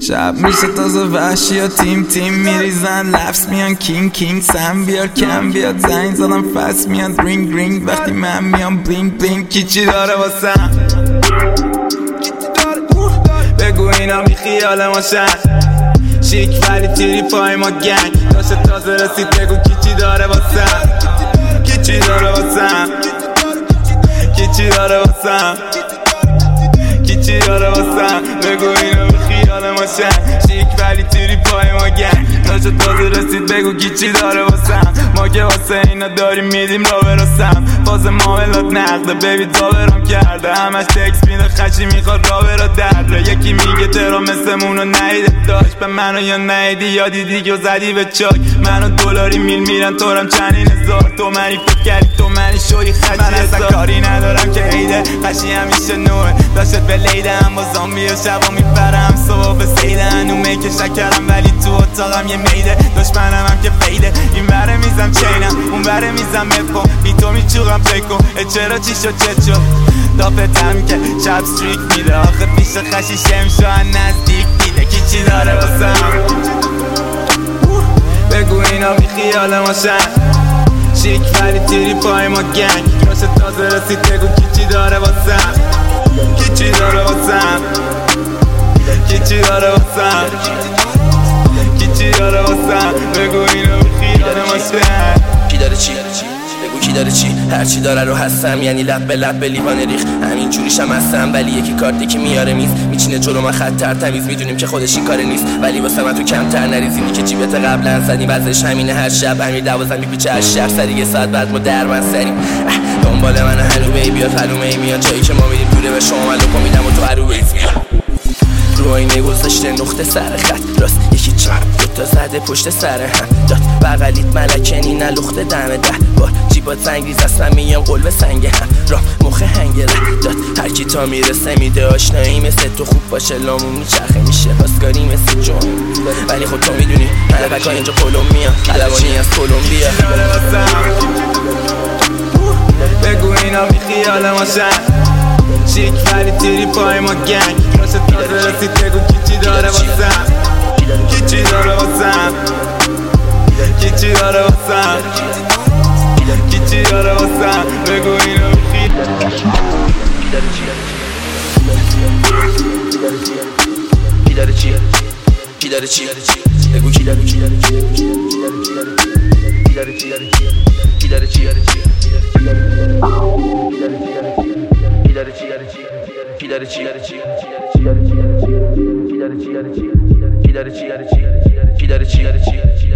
شب میشه تازه وحشی ها تیم میریزن لفظ میان کینگ سم بیار کم بیاد زنگ زدم فست میاد رینگ وقتی من میام بلینگ کی چی داره واسم بگو اینا بی خیال ما شن شیک ولی تیری پای ما گنگ داشت تازه رسید بگو کی چی داره واسم کی چی داره واسم کی چی داره واسم کی چی داره واسم بگو اینا بی خیال ما شن شیک ولی تیری پای ما گنگ داشت تازه رسید بگو کی چی داره واسم ما که واسه اینا داریم میدیم را برسم باز معاملات نقده بیبی داورم کرده همش تکس میده خشی میخواد را برا درده یکی میگه ترا مثلمونو نهیده داشت به منو یا نهیدی یا دیدی که زدی به چاک منو دلاری میرن تورم چندین هزار تومنی فکر کردی تومنی شوی خشی من اصلا کاری ندارم که عیده خشی همیشه نوه داشت به لیده هم با زامبی و شبا میپرم صبح به سیده هنومه که شکرم ولی تو اتاقم یه میده دشمنم هم که فیده این بره میزم چینم اون بره میزم بپم بی تو میچوغم پکم چرا چی شد چه شد دافتم که شب ستریک میده آخه پیش خشی شمشو نزدیک دیده کی چی داره واسم بگو اینا بی خیال ما شن شیک ولی تیری پای ما گنگ باشه تازه رسید بگو کی چی داره واسم کی چی داره واسم کی چی داره واسم کی چی داره واسم بگو اینا بی خیال ما شن کی داره چی بگو کی داره چی هرچی داره رو هستم یعنی لب به لب به لیوان ریخ همین جوریشم هستم ولی یکی کارتی که میاره میز میچینه جلو من خطر تمیز میدونیم که خودش این کار نیست ولی واسه من تو کمتر نریزینی که جیبت قبلا زدیم وزش همینه هر شب همین 12 میپیچه از شهر سری یه ساعت بعد ما در من سریم دنبال من هلومه بیاد هلومه میاد جایی که ما میریم دوره به شما من لکو میدم و تو عروبه رو آینه گذاشته نقطه سر خط راست یکی چپ دوتا زده پشت سر هم داد بغلیت ملکنی نلخته دم 10 بار جیبات زنگ ریز اصلا میام قلب سنگ هم راه مخ هنگ ره داد هر کی تا میرسه میده آشنایی مثل تو خوب باشه لامون میچرخه میشه پاسکاری مثل جون ولی خود تو میدونی ملکا اینجا کلمبیا علوانی از کلمبیا بگو اینا بی خیال ما شن شیک ولی تیری پای ما گنگ باشه تازه رسید بگو کی چی داره واسم کی چی داره واسم کی چی داره واسم کی چی داره واسم بگو اینو بخیر کی داره چی کی داره چی بگو کی داره چی کی داره چی کی داره چی Ki dare chi